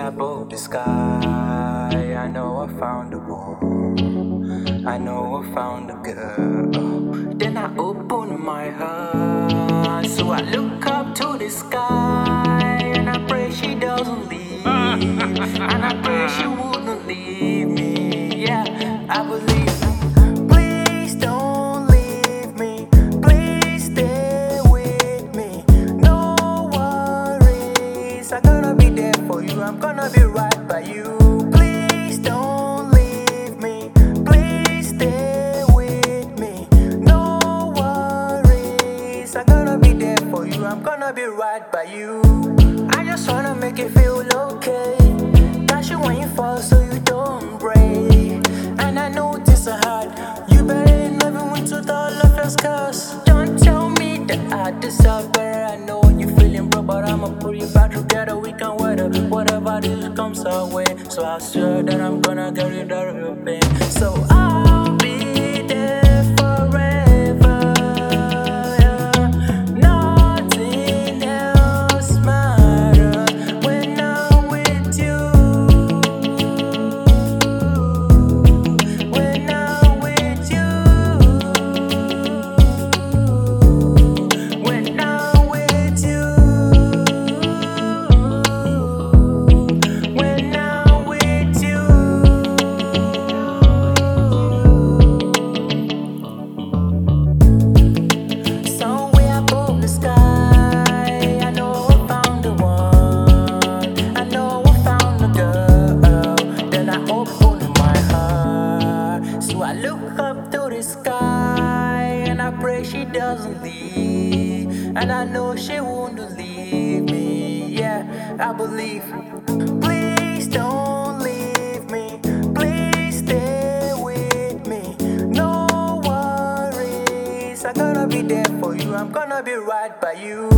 above the sky, I know I found the one. I know I found a girl. Then I open my heart, so I look up to the sky, and I pray she doesn't leave, and I pray she wouldn't leave me. Yeah, I believe. Please don't leave me. Please stay with me. No worries, I'm gonna be there for you. I'm gonna be right by you. Please don't leave me. Please stay with me. No worries, I'm gonna be there for you. I'm gonna be right by you. I just wanna make you feel okay. Got you when you fall so you don't break. And I know this is hard. You better never went to all of your scars. Don't tell me that I deserve better. I know you're feeling broke, but I'ma pull you back together. We can weather whatever this comes our way. So I swear that I'm gonna get rid of your pain. So I'll be there forever. Yeah. Nothing else matters when I'm with you. When I'm with you. When I'm with you. When I'm with you. Somewhere above the sky, I know I found the one. I know I found the girl. Then I open my heart, so I look up to the sky, and I pray she doesn't leave, and I know she won't leave me. Yeah, I believe. Please don't leave me. Please stay with me. No worries, I'm gonna be there for you. I'm gonna be right by you.